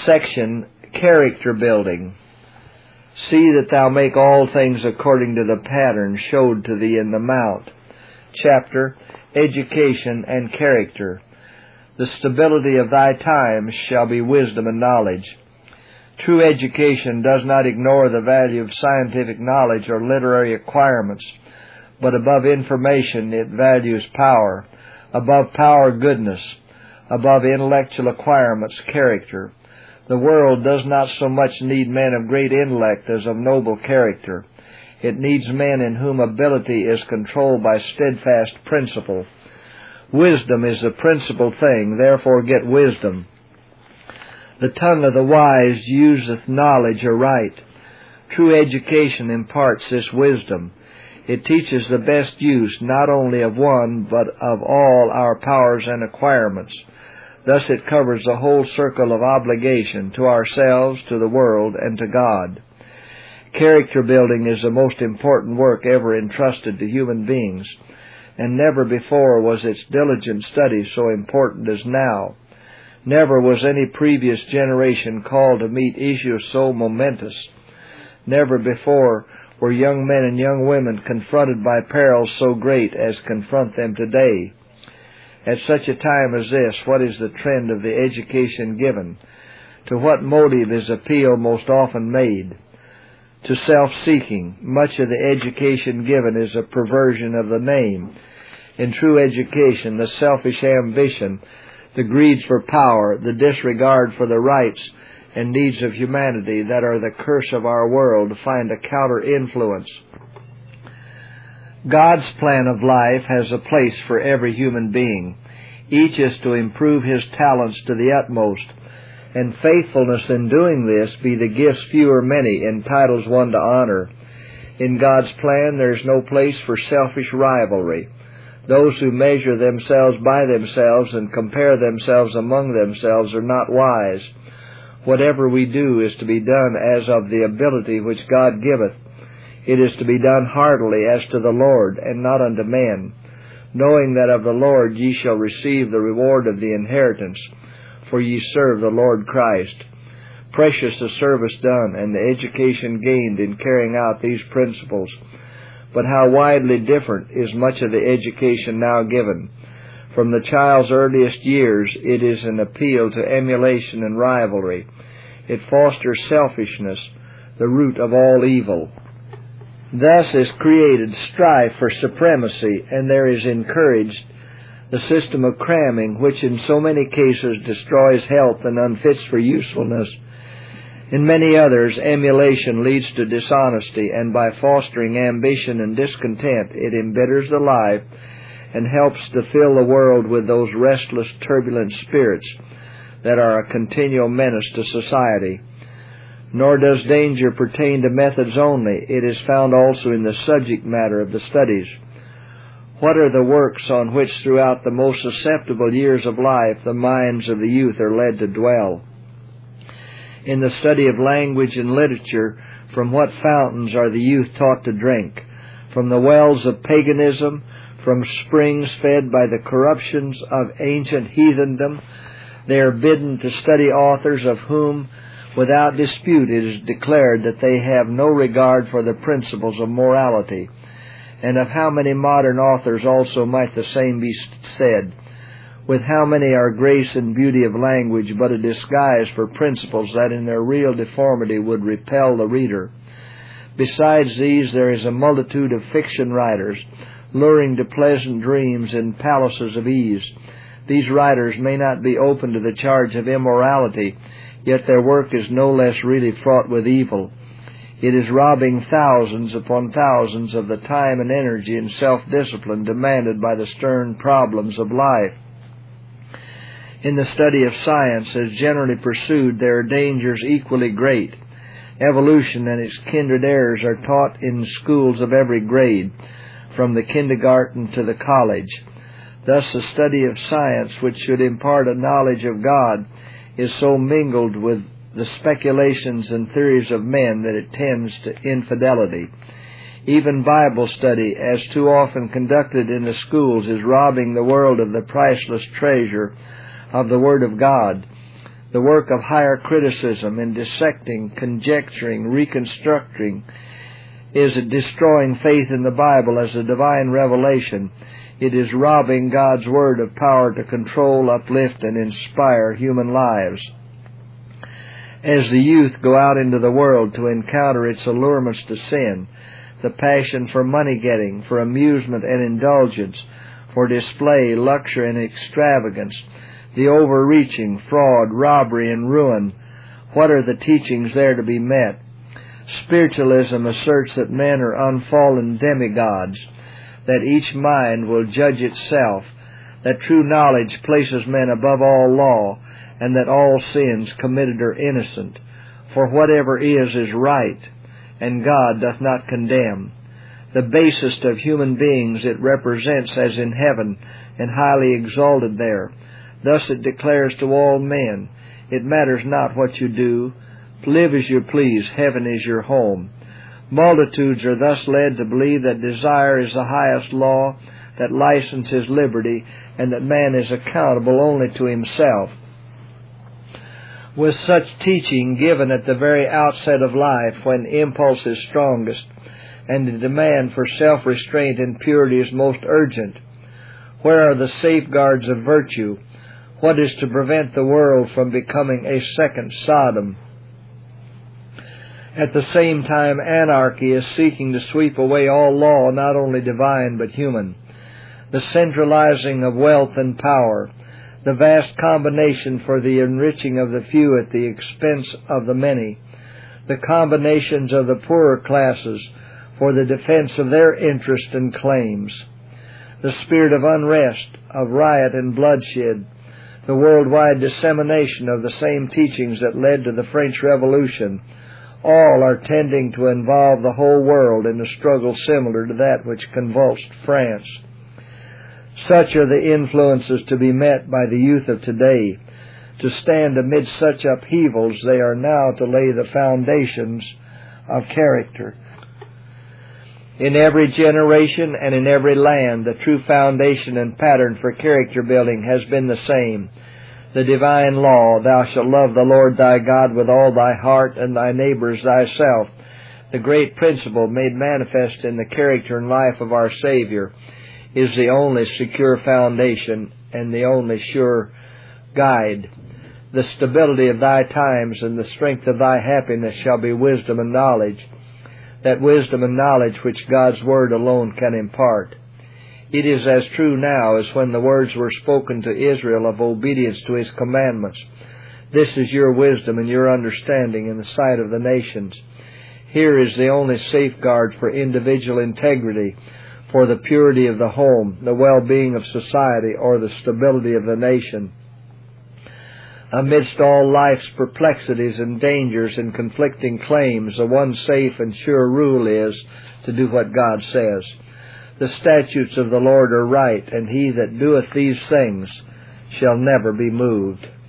Section, Character Building. See that thou make all things according to the pattern showed to thee in the mount. Chapter, Education and Character. The stability of thy time shall be wisdom and knowledge. True education does not ignore the value of scientific knowledge or literary acquirements, but above information it values power, above power goodness, above intellectual acquirements character. The world does not so much need men of great intellect as of noble character. It needs men in whom ability is controlled by steadfast principle. Wisdom is the principal thing, therefore get wisdom. The tongue of the wise useth knowledge aright. True education imparts this wisdom. It teaches the best use not only of one, but of all our powers and acquirements. Thus it covers the whole circle of obligation to ourselves, to the world, and to God. Character building is the most important work ever entrusted to human beings, and never before was its diligent study so important as now. Never was any previous generation called to meet issues so momentous. Never before were young men and young women confronted by perils so great as confront them today. At such a time as this, what is the trend of the education given? To what motive is appeal most often made? To self-seeking. Much of the education given is a perversion of the name. In true education, the selfish ambition, the greed for power, the disregard for the rights and needs of humanity that are the curse of our world find a counter-influence. God's plan of life has a place for every human being. Each is to improve his talents to the utmost, and faithfulness in doing this, be the gifts few or many, entitles one to honor. In God's plan there is no place for selfish rivalry. Those who measure themselves by themselves and compare themselves among themselves are not wise. Whatever we do is to be done as of the ability which God giveth. It is to be done heartily as to the Lord, and not unto men, knowing that of the Lord ye shall receive the reward of the inheritance, for ye serve the Lord Christ. Precious the service done, and the education gained in carrying out these principles. But how widely different is much of the education now given. From the child's earliest years, it is an appeal to emulation and rivalry. It fosters selfishness, the root of all evil. Thus is created strife for supremacy, and there is encouraged the system of cramming, which in so many cases destroys health and unfits for usefulness. In many others, emulation leads to dishonesty, and by fostering ambition and discontent, it embitters the life and helps to fill the world with those restless, turbulent spirits that are a continual menace to society. Nor does danger pertain to methods only. It is found also in the subject matter of the studies. What are the works on which throughout the most susceptible years of life the minds of the youth are led to dwell? In the study of language and literature, from what fountains are the youth taught to drink? From the wells of paganism, from springs fed by the corruptions of ancient heathendom. They are bidden to study authors of whom, without dispute, it is declared that they have no regard for the principles of morality. And of how many modern authors also might the same be said? With how many are grace and beauty of language but a disguise for principles that in their real deformity would repel the reader? Besides these, there is a multitude of fiction writers, luring to pleasant dreams in palaces of ease. These writers may not be open to the charge of immorality, yet their work is no less really fraught with evil. It is robbing thousands upon thousands of the time and energy and self-discipline demanded by the stern problems of life. In the study of science, as generally pursued, there are dangers equally great. Evolution and its kindred errors are taught in schools of every grade, from the kindergarten to the college. Thus the study of science, which should impart a knowledge of God, is so mingled with the speculations and theories of men that it tends to infidelity. Even Bible study, as too often conducted in the schools, is robbing the world of the priceless treasure of the Word of God. The work of higher criticism in dissecting, conjecturing, reconstructing is destroying faith in the Bible as a divine revelation. It is robbing God's Word of power to control, uplift, and inspire human lives. As the youth go out into the world to encounter its allurements to sin, the passion for money-getting, for amusement and indulgence, for display, luxury, and extravagance, the overreaching, fraud, robbery, and ruin, what are the teachings there to be met? Spiritualism asserts that men are unfallen demigods, that each mind will judge itself, that true knowledge places men above all law, and that all sins committed are innocent. For whatever is right, and God doth not condemn. The basest of human beings it represents as in heaven, and highly exalted there. Thus it declares to all men, it matters not what you do, live as you please, heaven is your home. Multitudes are thus led to believe that desire is the highest law, that license is liberty, and that man is accountable only to himself. With such teaching given at the very outset of life, when impulse is strongest, and the demand for self-restraint and purity is most urgent, where are the safeguards of virtue? What is to prevent the world from becoming a second Sodom? At the same time, anarchy is seeking to sweep away all law, not only divine but human. The centralizing of wealth and power, the vast combination for the enriching of the few at the expense of the many, the combinations of the poorer classes for the defense of their interest and claims, the spirit of unrest, of riot and bloodshed, the worldwide dissemination of the same teachings that led to the French Revolution, all are tending to involve the whole world in a struggle similar to that which convulsed France. Such are the influences to be met by the youth of today. To stand amid such upheavals, they are now to lay the foundations of character. In every generation and in every land, the true foundation and pattern for character building has been the same. The divine law, thou shalt love the Lord thy God with all thy heart and thy neighbor as thyself. The great principle made manifest in the character and life of our Savior is the only secure foundation and the only sure guide. The stability of thy times and the strength of thy happiness shall be wisdom and knowledge, that wisdom and knowledge which God's Word alone can impart. It is as true now as when the words were spoken to Israel of obedience to His commandments. This is your wisdom and your understanding in the sight of the nations. Here is the only safeguard for individual integrity, for the purity of the home, the well-being of society, or the stability of the nation. Amidst all life's perplexities and dangers and conflicting claims, the one safe and sure rule is to do what God says. The statutes of the Lord are right, and he that doeth these things shall never be moved.